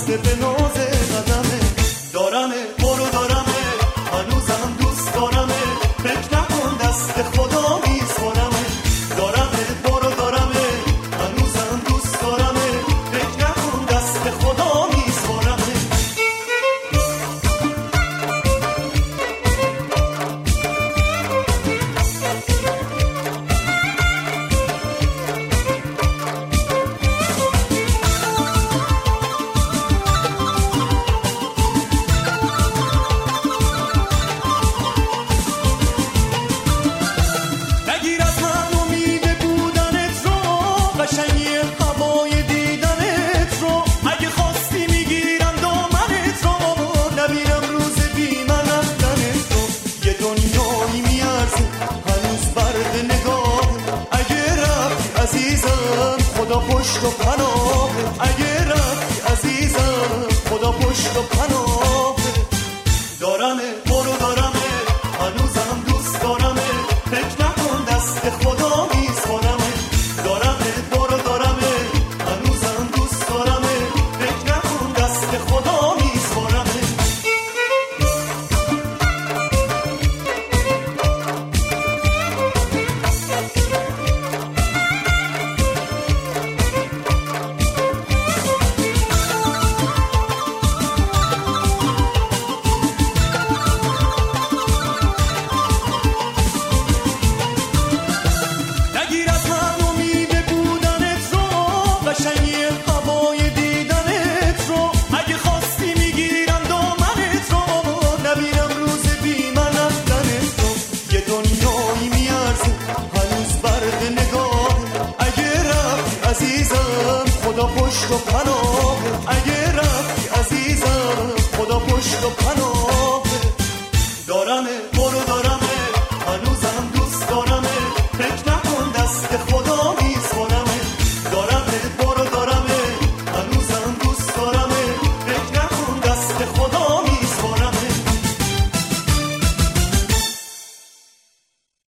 بسته به ناز قدمه. دارمه برو دارمه هنوزم دوست دارمه، فکر نکن دست خدا میسپارمه. دارمه برو دارمه هنوزم دوست دارمه، فکر نکن دست خدا میسپارمه. پشت و پناه اگه رفتی عزیزم، خدا پشت و پناه. دارمه برو دارمه هنوزم دوست دارمه، فکر نکن دست خدا میسپارمه. دارمه برو دارمه هنوزم دوست دارمه، فکر نکن دست خدا میسپارمه. عزیزم خدا پشت و پناه اگه